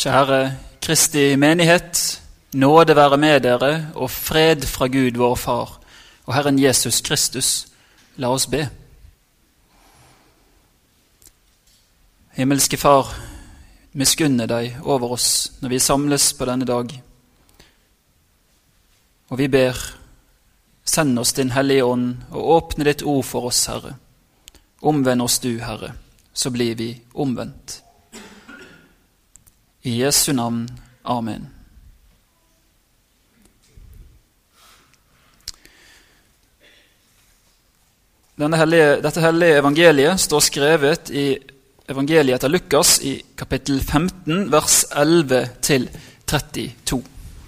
Kjære Kristi menighet, nåde være med dere og fred fra Gud vår Far og Herren Jesus Kristus. La oss be. Himmelske Far, miskunne deg over oss når vi samles på denne dag. Og vi ber, send oss din hellige ånd og åpne ditt ord for oss, Herre. Omvend oss du, Herre, så blir vi omvendt. I Jesu navn. Amen. Dette hellige evangeliet står skrevet i evangeliet etter Lukas i kapittel 15, vers 11-32.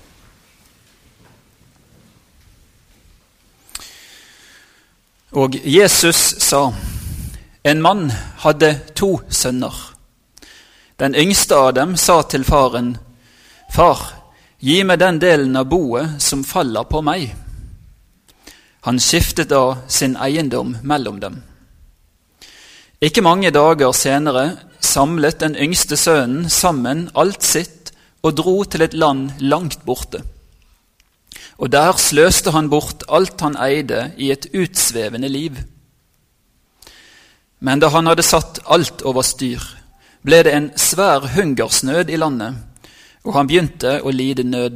Og Jesus sa, en mann hadde 2 sønner. Den yngste av dem sa til faren, «Far, gi meg den delen av boet som faller på meg.» Han skiftet da sin eiendom mellom dem. Ikke mange dager senere samlet den yngste sønnen sammen alt sitt og dro til et land langt borte. Og der sløste han bort alt han eide i et utsvevende liv. Men da han hadde satt alt over styr, ble det en svær hungersnød i landet, og han begynte å lide nød.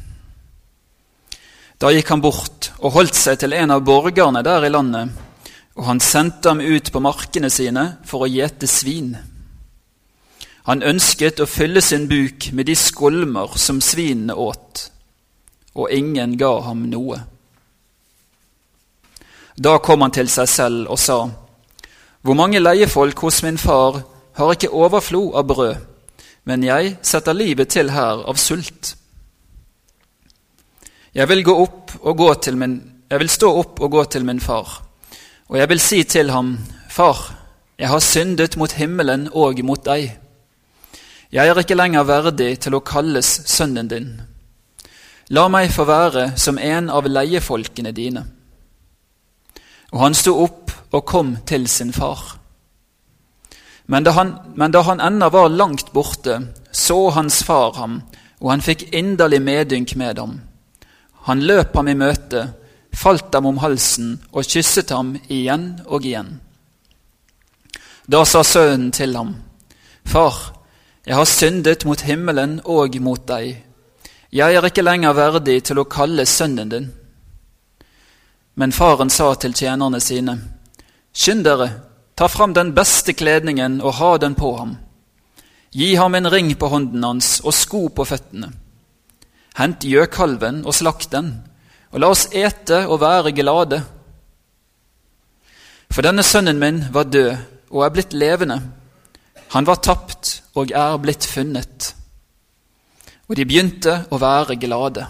Da gikk han bort og holdt seg til en av borgerne der i landet, og han sendte ham ut på markene sine for å gjete svin. Han ønsket å fylle sin buk med de skolmer som svinene åt, og ingen ga ham noe. Da kom han til seg selv og sa, «Hvor mange leiefolk hos min far har ikke overflod av brød, men jeg setter livet til her av sult. Jeg vil stå opp og gå til min far, og jeg vil si til ham, Far, jeg har syndet mot himmelen og mot deg. Jeg er ikke lenger verdig til å kalles sønnen din. La meg få være som en av leiefolkene dine. Og han sto opp og kom til sin far. Men da han ennå var langt borte, så hans far ham, og han fikk inderlig medynk med ham. Han løp ham i møte, falt ham om halsen og kysset ham igjen og igjen. Da sa sønnen til ham, Far, jeg har syndet mot himmelen og mot deg. Jeg er ikke lenger verdig til å kalle sønnen din. Men faren sa til tjenerne sine, Skynd dere, ta fram den beste kledningen og ha den på ham. Gi ham en ring på hånden hans og sko på føttene. Hent gjøkalven og slakt den, og la oss ete og være glade. For denne sønnen min var død og er blitt levende. Han var tapt og er blitt funnet. Og de begynte å være glade.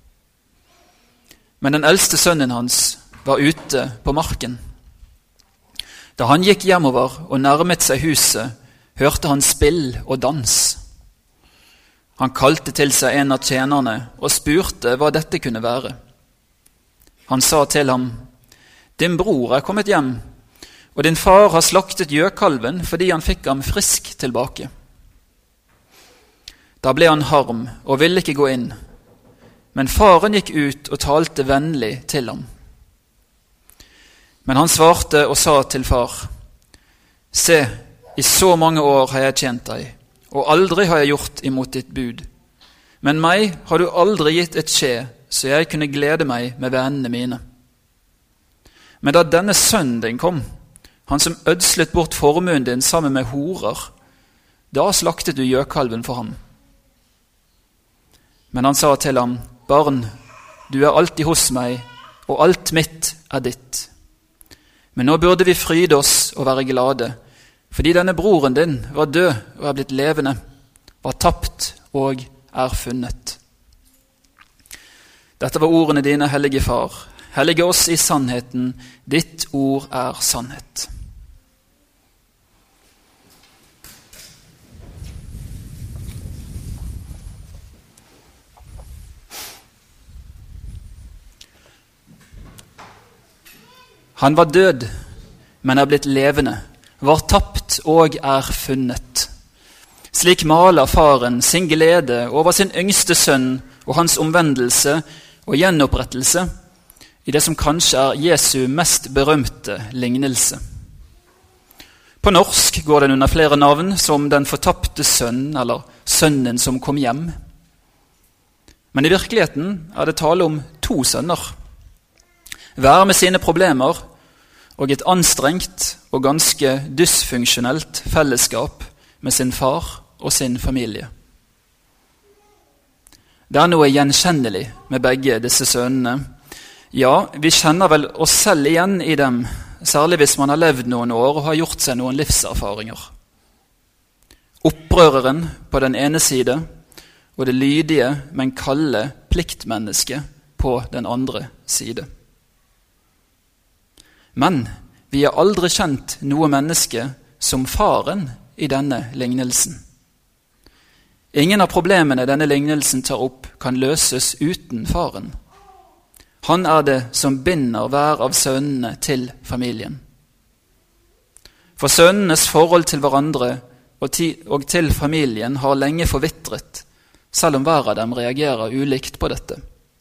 Men den eldste sønnen hans var ute på marken. Da han gikk hjemover og nærmet seg huset, hørte han spill og dans. Han kalte til seg en av tjenerne og spurte hva dette kunne være. Han sa til ham, Din bror er kommet hjem, og din far har slaktet gjøkalven fordi han fikk ham frisk tilbake. Da ble han harm og ville ikke gå inn, men faren gikk ut og talte vennlig til ham. Men han svarte og sa til far, Se, i så mange år har jeg tjent deg, og aldri har jeg gjort imot ditt bud. Men meg har du aldri gitt et skje, så jeg kunne glede meg med vennene mine. Men da denne sønnen din kom, han som ødslet bort formuen din sammen med horer, da slaktet du gjøkalven for ham. Men han sa til ham, Barn, du er alltid hos meg, og alt mitt er ditt. Men nå burde vi fryde oss og være glade, fordi denne broren din var død og er blitt levende, var tapt og er funnet. Dette var ordene dine, hellige Far. Hellige oss i sannheten, ditt ord er sannhet. Han var død, men er blitt levende, var tapt og er funnet. Slik maler faren sin glede over sin yngste sønn og hans omvendelse og gjenopprettelse i det som kanskje er Jesu mest berømte lignelse. På norsk går den under flere navn, som Den fortapte sønn eller Sønnen som kom hjem. Men i virkeligheten er det tale om to sønner. Hver med sine problemer og et anstrengt og ganske dysfunksjonelt fellesskap med sin far og sin familie. Det er noe gjenkjennelig med begge disse sønnene. Ja, vi kjenner vel oss selv igjen i dem, særlig hvis man har levd noen år og har gjort seg noen livserfaringer. Opprøreren på den ene side, og det lydige, men kalde pliktmennesket på den andre side. Men vi har aldri kjent noe menneske som faren i denne lignelsen. Ingen av problemene denne lignelsen tar opp kan løses uten faren. Han er det som binder hver av sønnene til familien. For sønnenes forhold til hverandre og til familien har lenge forvitret, selv om hver av dem reagerer ulikt på dette.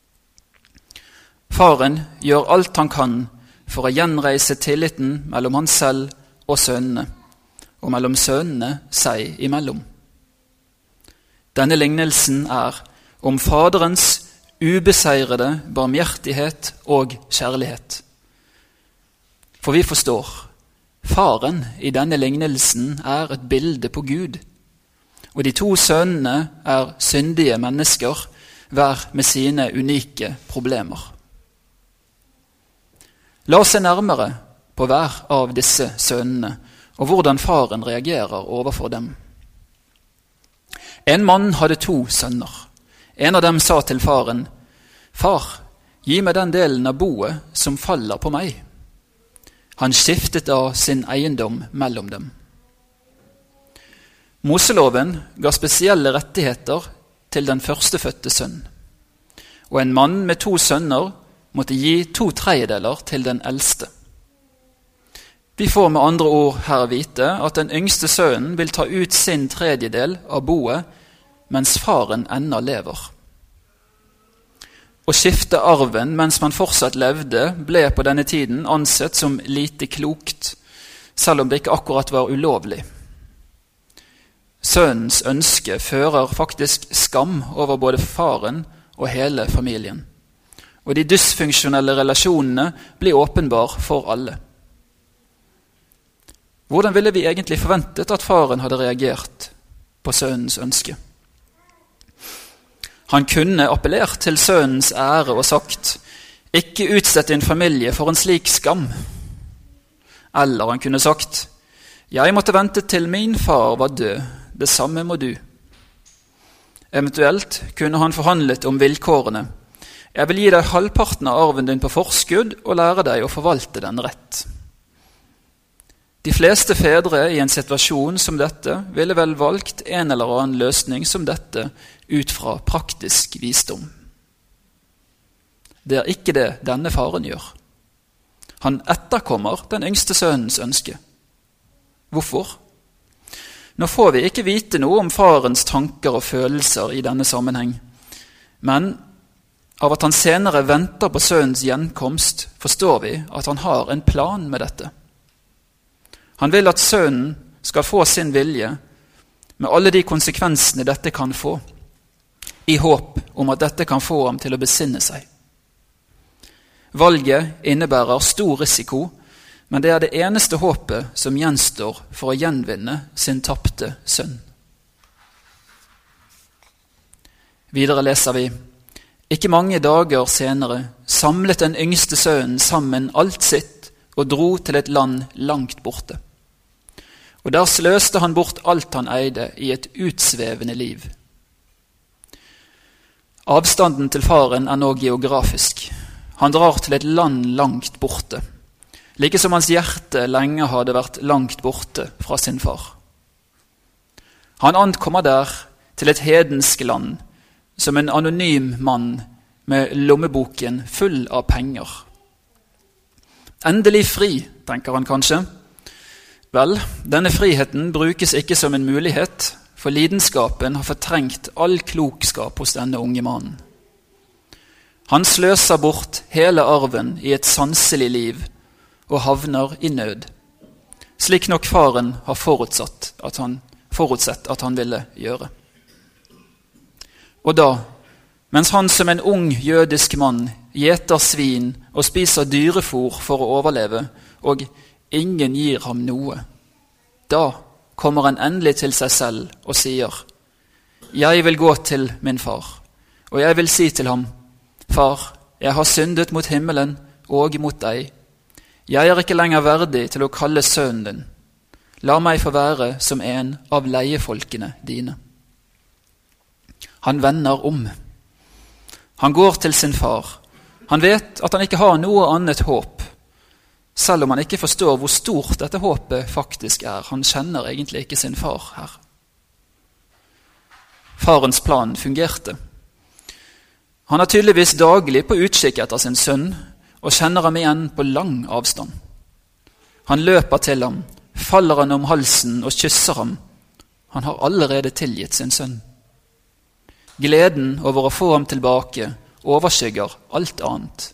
Faren gjør alt han kan for å gjenreise tilliten mellom han selv og sønnene, og mellom sønnene seg imellom. Denne lignelsen er om faderens ubeseirede barmhjertighet og kjærlighet. For vi forstår, faren i denne lignelsen er et bilde på Gud, og de to sønnene er syndige mennesker, hver med sine unike problemer. La oss se nærmere på hver av disse sønnene, og hvordan faren reagerer overfor dem. En mann hadde to sønner. En av dem sa til faren, «Far, gi meg den delen av boet som faller på meg.» Han skiftet da sin eiendom mellom dem. Moseloven ga spesielle rettigheter til den førstefødte sønn, og en mann med to sønner måtte gi 2/3 til den eldste. Vi får med andre ord her vite at den yngste sønnen vil ta ut sin 1/3 av boet, mens faren ennå lever. Å skifte arven mens man fortsatt levde, ble på denne tiden ansett som lite klokt, selv om det ikke akkurat var ulovlig. Sønnens ønske fører faktisk skam over både faren og hele familien, og de dysfunksjonelle relasjonene blir åpenbar for alle. Hvordan ville vi egentlig forventet at faren hadde reagert på sønnens ønske? Han kunne appellert til sønnens ære og sagt, «Ikke utsett din familie for en slik skam.» Eller han kunne sagt, «Jeg måtte vente til min far var død, det samme må du.» Eventuelt kunne han forhandlet om vilkårene. «Jeg vil gi deg halvparten av arven din på forskudd og lære deg å forvalte den rett.» De fleste fedre i en situasjon som dette ville vel valgt en eller annen løsning som dette ut fra praktisk visdom. Det er ikke det denne faren gjør. Han etterkommer den yngste sønnens ønske. Hvorfor? Nå får vi ikke vite noe om farens tanker og følelser i denne sammenheng, men av at han senere venter på sønnens gjenkomst, forstår vi at han har en plan med dette. Han vil at sønnen skal få sin vilje, med alle de konsekvensene dette kan få, i håp om at dette kan få ham til å besinne seg. Valget innebærer stor risiko, men det er det eneste håpet som gjenstår for å gjenvinne sin tapte sønn. Videre leser vi, «Ikke mange dager senere samlet den yngste sønnen sammen alt sitt og dro til et land langt borte. Og der sløste han bort alt han eide i et utsvevende liv. Avstanden til faren er nå geografisk. Han drar til et land langt borte, like som hans hjerte lenge hadde vært langt borte fra sin far. Han ankommer der til et hedensk land, som en anonym mann med lommeboken full av penger. Endelig fri, tenker han kanskje. Vel, denne friheten brukes ikke som en mulighet, for lidenskapen har fortrengt all klokskap hos denne unge mannen. Han sløser bort hele arven i et sanselig liv og havner i nød, slik nok faren har forutsett at han ville gjøre. Og da, mens han som en ung jødisk mann gjeter svin og spiser dyrefôr for å overleve, og ingen gir ham noe, da kommer han endelig til seg selv og sier: «Jeg vil gå til min far, og jeg vil si til ham: Far, jeg har syndet mot himmelen og mot deg. Jeg er ikke lenger verdig til å kalle sønnen din. La meg få være som en av leiefolkene dine.» Han vender om. Han går til sin far. Han vet at han ikke har noe annet håp, selv om han ikke forstår hvor stort dette håpet faktisk er. Han kjenner egentlig ikke sin far her. Farens plan fungerte. Han er tydeligvis daglig på utkikk etter sin sønn, og kjenner ham igjen på lang avstand. Han løper til ham, faller han om halsen og kysser ham. Han har allerede tilgitt sin sønn. Gleden over å få ham tilbake overskygger alt annet.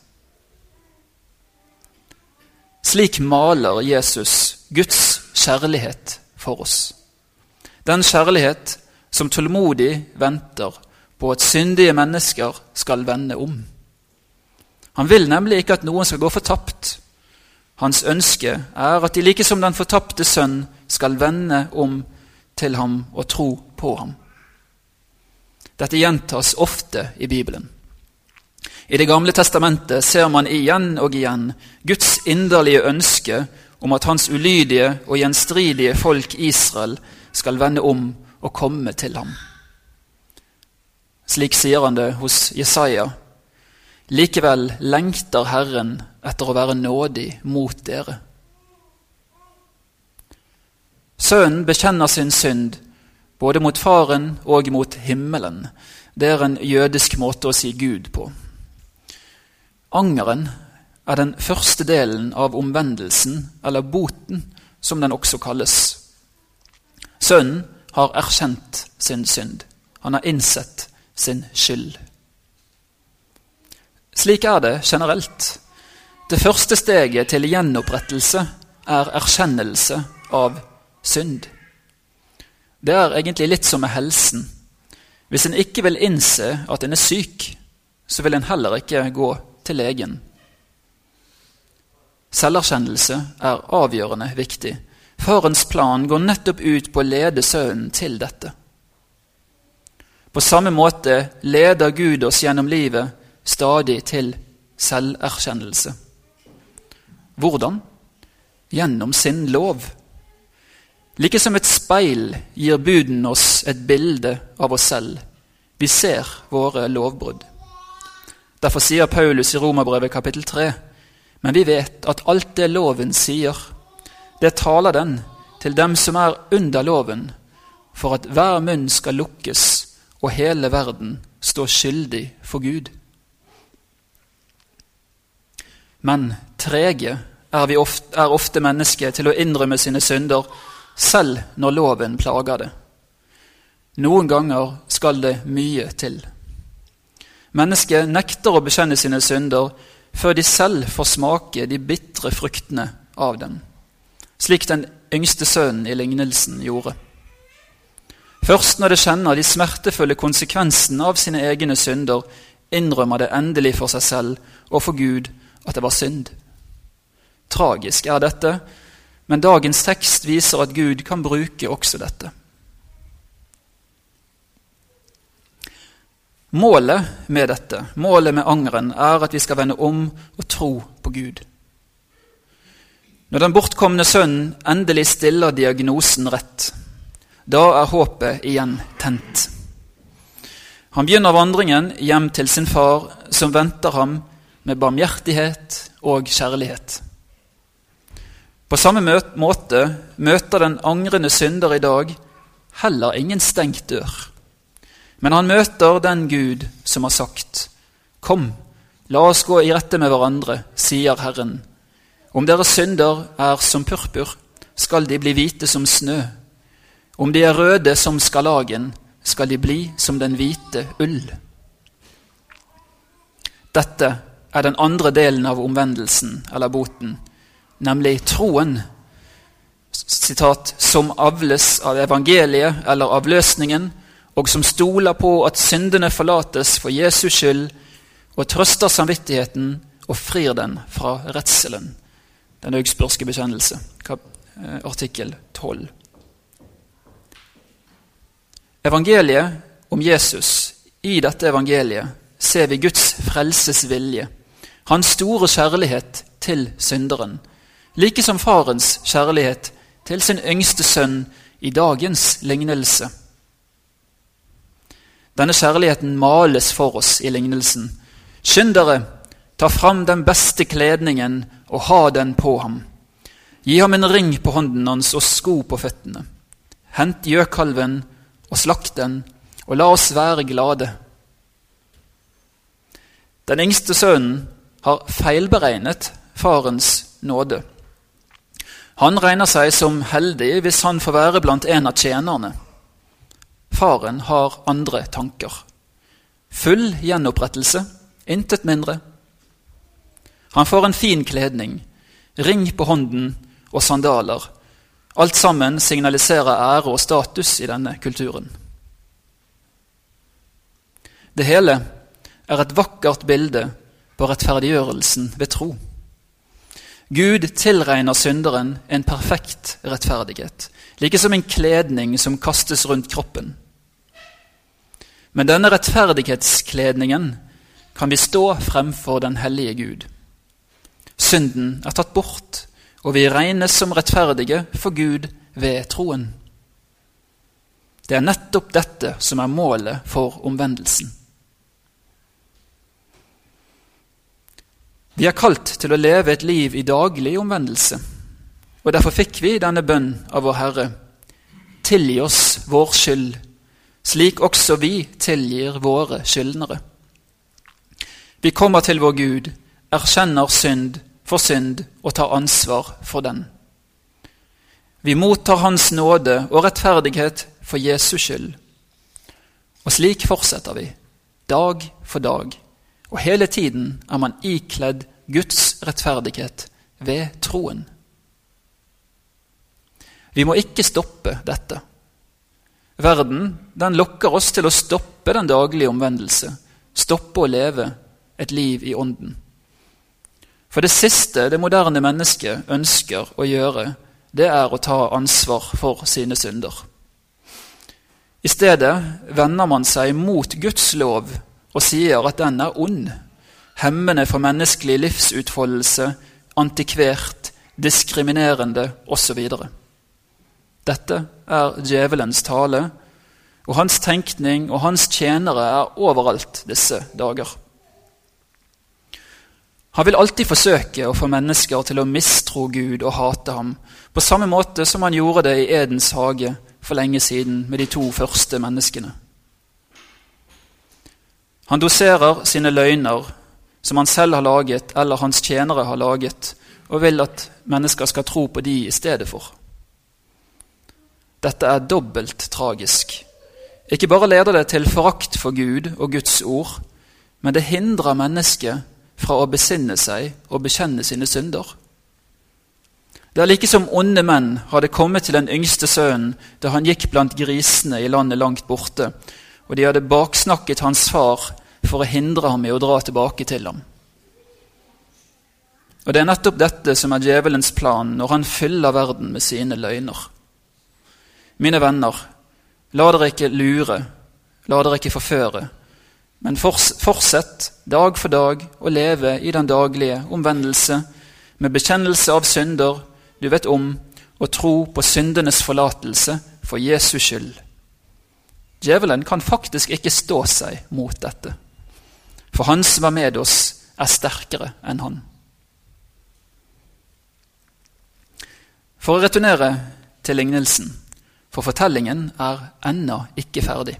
Slik maler Jesus Guds kjærlighet for oss. Den kjærlighet som tålmodig venter på at syndige mennesker skal vende om. Han vil nemlig ikke at noen skal gå fortapt. Hans ønske er at de like som den fortapte sønn skal vende om til ham og tro på ham. Dette gjentas ofte i Bibelen. I Det gamle testamentet ser man igjen og igjen Guds inderlige ønske om at hans ulydige og gjenstridige folk Israel skal vende om og komme til ham. Slik sier han det hos Jesaja: «Likevel lengter Herren etter å være nådig mot dere.» Sønnen bekjenner sin synd både mot faren og mot himmelen. Det er en jødisk måte å si Gud på. Angeren er den første delen av omvendelsen, eller boten, som den også kalles. Sønnen har erkjent sin synd. Han har innsett sin skyld. Slik er det generelt. Det første steget til gjenopprettelse er erkjennelse av synd. Det er egentlig litt som med helsen. Hvis en ikke vil innse at en er syk, så vil en heller ikke gå til legen. Selverkjennelse er avgjørende viktig. Farens plan går nettopp ut på å lede sønnen til dette. På samme måte leder Gud oss gjennom livet stadig til selverkjennelse. Hvordan? Gjennom sin lov. Like som et speil gir buden oss et bilde av oss selv. Vi ser våre lovbrudd. Derfor sier Paulus i Romerbrevet kapittel 3: «Men vi vet at alt det loven sier, det taler den til dem som er under loven, for at hver munn skal lukkes, og hele verden står skyldig for Gud.» Men trege er ofte mennesker til å innrømme sine synder, selv når loven plager det. Noen ganger skal det mye til. Mennesket nekter å bekjenne sine synder før de selv får smake de bitre fruktene av dem, slik den yngste sønnen i lignelsen gjorde. Først når det kjenner de smertefulle konsekvensene av sine egne synder, innrømmer det endelig for seg selv og for Gud at det var synd. Tragisk er dette, men dagens tekst viser at Gud kan bruke også dette. Målet med dette, målet med angeren, er at vi skal vende om og tro på Gud. Når den bortkomne sønnen endelig stiller diagnosen rett, da er håpet igjen tent. Han begynner vandringen hjem til sin far, som venter ham med barmhjertighet og kjærlighet. På samme måte møter den angrende synder i dag heller ingen stengt dør. Men han møter den Gud som har sagt: «Kom, la oss gå i rette med hverandre, sier Herren. Om deres synder er som purpur, skal de bli hvite som snø. Om de er røde som skarlagen, skal de bli som den hvite ull. Dette er den andre delen av omvendelsen, eller boten, nemlig troen. Sitat, som avles av evangeliet eller av løsningen, og som stoler på at syndene forlates for Jesus skyld, og trøster samvittigheten og frir den fra redselen. Den augsburgske bekjennelse, artikkel 12. Evangeliet om Jesus, i dette evangeliet ser vi Guds frelsesvilje, hans store kjærlighet til synderen, like som farens kjærlighet til sin yngste sønn i dagens lignelse. Denne kjærligheten males for oss i lignelsen. Skynd dere, ta fram den beste kledningen og ha den på ham. Gi ham en ring på hånden hans og sko på føttene. Hent gjøkalven og slakt den, og la oss være glade. Den yngste sønnen har feilberegnet farens nåde. Han regner seg som heldig hvis han får være blant en av tjenerne. Faren har andre tanker. Full gjenopprettelse, intet mindre. Han får en fin kledning, ring på hånden og sandaler. Alt sammen signaliserer ære og status i denne kulturen. Det hele er et vakkert bilde på rettferdiggjørelsen ved tro. Gud tilregner synderen en perfekt rettferdighet, like som en kledning som kastes rundt kroppen. Men denne rettferdighetskledningen kan vi stå fremfor den hellige Gud. Synden er tatt bort, og vi regnes som rettferdige for Gud ved troen. Det er nettopp dette som er målet for omvendelsen. Vi er kalt til å leve et liv i daglig omvendelse, og derfor fikk vi denne bønn av vår Herre. Tilgi oss vår skyld, slik også vi tilgir våre skyldnere. Vi kommer til vår Gud, erkjenner synd for synd og tar ansvar for den. Vi mottar hans nåde og rettferdighet for Jesu skyld. Og slik fortsetter vi, dag for dag, og hele tiden er man ikledd Guds rettferdighet ved troen. Vi må ikke stoppe dette. Verden, den lokker oss til å stoppe den daglige omvendelse, stoppe å leve et liv i ånden. For det siste det moderne mennesket ønsker å gjøre, det er å ta ansvar for sine synder. I stedet vender man seg mot Guds lov og sier at den er ond, hemmende for menneskelig livsutfoldelse, antikvert, diskriminerende osv. Dette er djevelens tale, og hans tenkning og hans tjenere er overalt disse dager. Han vil alltid forsøke å få mennesker til å mistro Gud og hate ham, på samme måte som han gjorde det i Edens hage for lenge siden med de 2 første menneskene. Han doserer sine løgner som han selv har laget eller hans tjenere har laget, og vil at mennesker skal tro på de i stedet for. Dette er dobbelt tragisk. Ikke bare leder det til forakt for Gud og Guds ord, men det hindrer mennesket fra å besinne seg og bekjenne sine synder. Det er like som onde menn hadde kommet til den yngste sønnen da han gikk blant grisene i landet langt borte, og de hadde baksnakket hans far for å hindre ham i å dra tilbake til ham. Og det er nettopp dette som er djevelens plan når han fyller verden med sine løgner. Mine venner, la dere ikke lure, la dere ikke forføre, men fortsett dag for dag å leve i den daglige omvendelse med bekjennelse av synder du vet om, og tro på syndenes forlatelse for Jesu skyld. Djevelen kan faktisk ikke stå seg mot dette, for han som er med oss er sterkere enn han. For å returnere til lignelsen, for fortellingen er ennå ikke ferdig.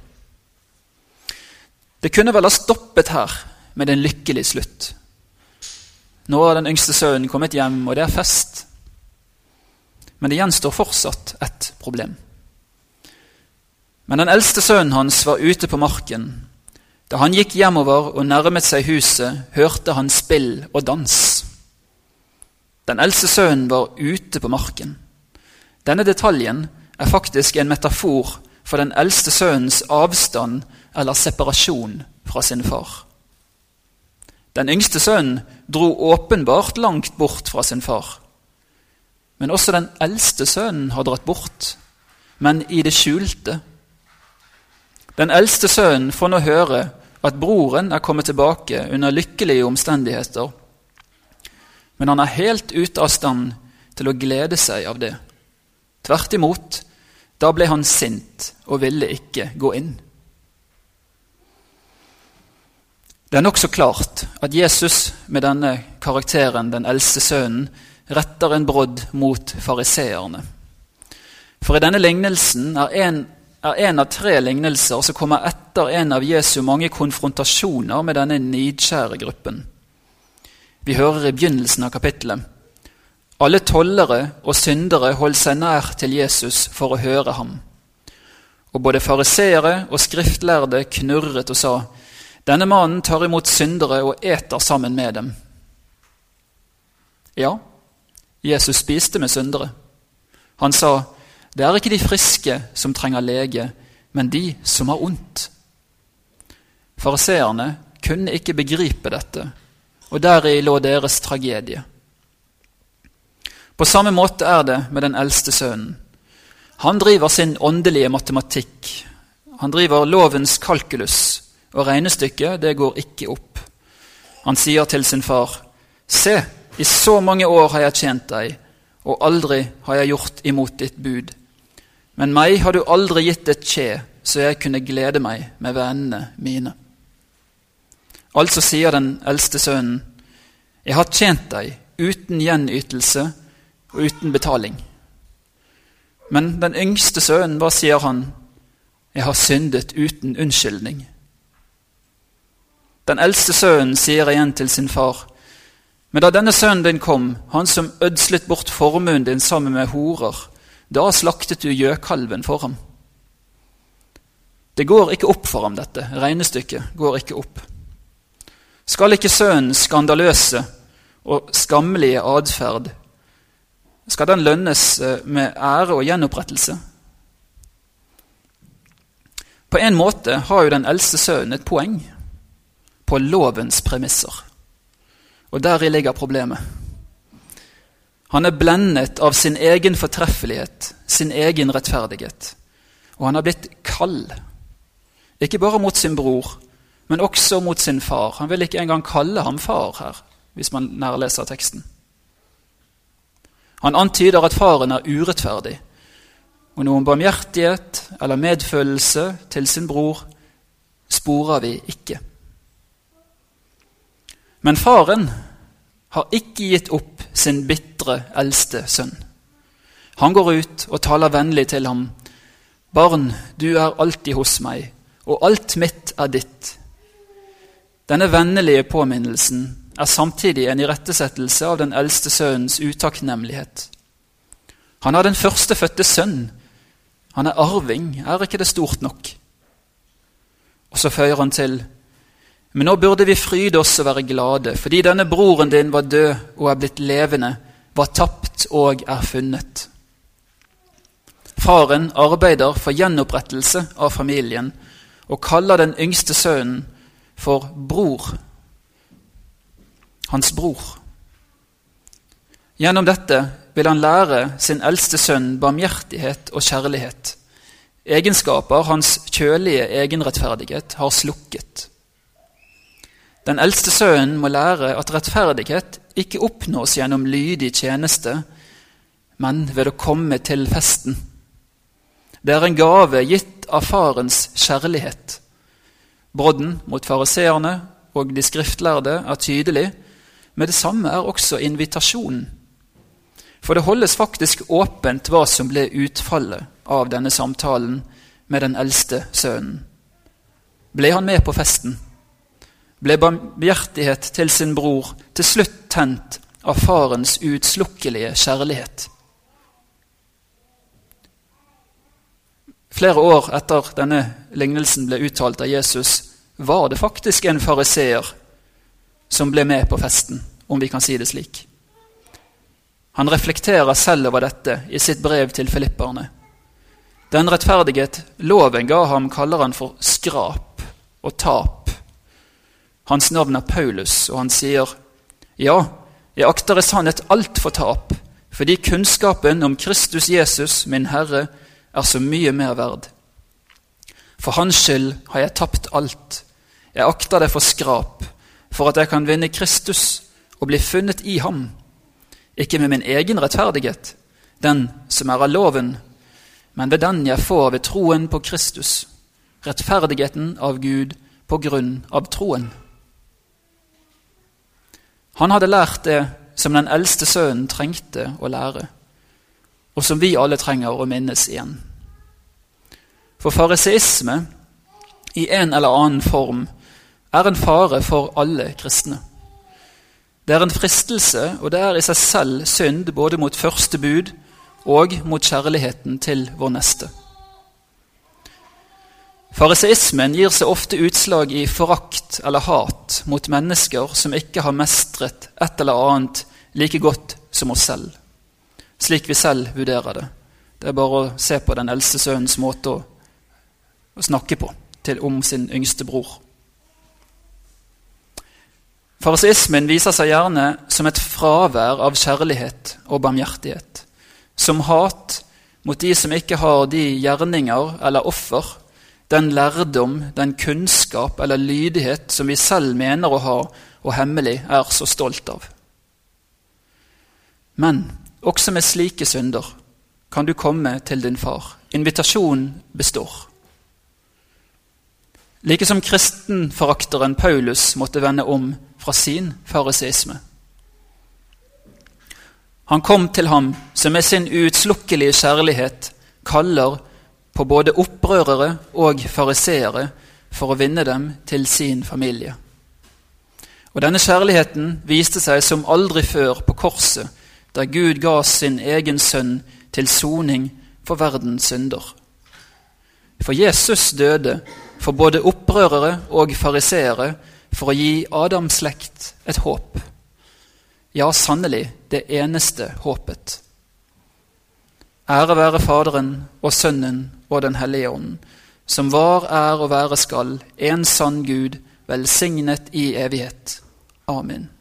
Det kunne vel ha stoppet her med en lykkelig slutt. Nå har den yngste sønnen kommet hjem, og det er fest. Men det gjenstår fortsatt et problem. Men den eldste sønnen hans var ute på marken. Da han gikk hjemover og nærmet seg huset, hørte han spill og dans. Den eldste sønnen var ute på marken. Denne detaljen er faktisk en metafor for den eldste sønnens avstand eller separasjon fra sin far. Den yngste sønnen dro åpenbart langt bort fra sin far. Men også den eldste sønnen har dratt bort, men i det skjulte. Den eldste sønnen får nå høre at broren er kommet tilbake under lykkelige omstendigheter, men han er helt ute av stand til å glede seg av det. Tvert imot, da ble han sint og ville ikke gå inn. Det er nokså klart at Jesus med denne karakteren, den eldste sønnen, retter en brodd mot fariseerne. For i denne lignelsen er en av 3 lignelser som kommer etter en av Jesu mange konfrontasjoner med denne nidkjære gruppen. Vi hører i begynnelsen av kapittelet: alle tollere og syndere holdt seg nær til Jesus for å høre ham. Og både fariseere og skriftlærde knurret og sa: denne mannen tar imot syndere og eter sammen med dem. Ja, Jesus spiste med syndere. Han sa: det er ikke de friske som trenger lege, men de som har ondt. Fariseerne kunne ikke begripe dette, og deri lå deres tragedie. På samme måte er det med den eldste sønnen. Han driver sin åndelige matematikk. Han driver lovens kalkulus, og regnestykket det går ikke opp. Han sier til sin far: se, i så mange år har jeg tjent deg, og aldri har jeg gjort imot ditt bud. Men meg har du aldri gitt et kje, så jeg kunne glede meg med vennene mine. Altså sier den eldste sønnen: jeg har tjent deg uten gjenytelse og uten betaling. Men den yngste sønnen, hva sier han? Jeg har syndet uten unnskyldning. Den eldste sønnen sier igjen til sin far: men da denne sønnen din kom, han som ødslet bort formuen din sammen med horer, da slaktet du gjøkalven for ham. Det går ikke opp for ham, dette. Regnestykket går ikke opp. Skal ikke sønnens skandaløse og skammelige adferd, skal den lønnes med ære og gjenopprettelse? På en måte har jo den eldste sønnen et poeng på lovens premisser. Og deri ligger problemet. Han er blendet av sin egen fortreffelighet, sin egen rettferdighet. Og han har blitt kald. Ikke bare mot sin bror, men også mot sin far. Han vil ikke engang kalle ham far her, hvis man nærleser teksten. Han antyder at faren er urettferdig, og noen barmhjertighet eller medfølelse til sin bror sporer vi ikke. Men faren har ikke gitt opp sin bitre eldste sønn. Han går ut og taler vennlig til ham: barn, du er alltid hos meg, og alt mitt er ditt. Denne vennlige påminnelsen er samtidig en irettesettelse av den eldste sønnens utakknemlighet. Han er den førstefødte sønn. Han er arving, er ikke det stort nok? Og så føyer han til: men nå burde vi fryde oss og være glade, fordi denne broren din var død og er blitt levende, var tapt og er funnet. Faren arbeider for gjenopprettelse av familien og kaller den yngste sønnen for bror. Hans bror. Gjennom dette vil han lære sin eldste sønn barmhjertighet og kjærlighet. Egenskaper hans kjølige egenrettferdighet har slukket. Den eldste sønnen må lære at rettferdighet ikke oppnås gjennom lydig tjeneste, men ved å komme til festen. Det er en gave gitt av farens kjærlighet. Brodden mot fariseerne og de skriftlærde er tydelig, men det samme er også invitasjonen. For det holdes faktisk åpent hva som ble utfallet av denne samtalen med den eldste sønnen. Ble han med på festen? Ble barmhjertighet til sin bror til slutt tent av farens utslukkelige kjærlighet? Flere år etter denne lignelsen ble uttalt av Jesus, var det faktisk en fariseer som ble med på festen, om vi kan si det slik. Han reflekterer selv over dette i sitt brev til filipperne. Den rettferdighet loven ga ham kaller han for skrap og tap. Hans navn er Paulus, og han sier, «Ja, jeg akter i sannhet alt for tap, fordi kunnskapen om Kristus Jesus, min Herre, er så mye mer verd. For hans skyld har jeg tapt alt. Jeg akter det for skrap, for at jeg kan vinne Kristus og bli funnet i ham. Ikke med min egen rettferdighet, den som er av loven, men ved den jeg får ved troen på Kristus, rettferdigheten av Gud på grunn av troen.» Han hadde lært det som den eldste sønnen trengte å lære, og som vi alle trenger å minnes igjen. For fariseisme, i en eller annen form, er en fare for alle kristne. Det er en fristelse, og det er i seg selv synd både mot første bud og mot kjærligheten til vår neste. Fariseismen gir seg ofte utslag i forakt eller hat mot mennesker som ikke har mestret et eller annet like godt som oss selv, slik vi selv vurderer det. Det er bare å se på den eldste sønnens måte å snakke på om sin yngste bror. Fariseismen viser seg gjerne som et fravær av kjærlighet og barmhjertighet, som hat mot de som ikke har de gjerninger eller offer, den lærdom, den kunnskap eller lydighet som vi selv mener å ha og hemmelig er så stolt av. Men også med slike synder kan du komme til din far. Invitasjonen består. Like som kristenforakteren Paulus måtte vende om fra sin fariseisme. Han kom til ham som med sin utslukkelige kjærlighet kaller på både opprørere og fariseere for å vinne dem til sin familie. Og denne kjærligheten viste seg som aldri før på korset, der Gud ga sin egen sønn til soning for verdens synder. For Jesus døde for både opprørere og fariseere for å gi Adams slekt et håp. Ja, sannelig, det eneste håpet. Ære være Faderen og Sønnen og den hellige ånden, som var, er og være skal, en sann Gud, velsignet i evighet. Amen.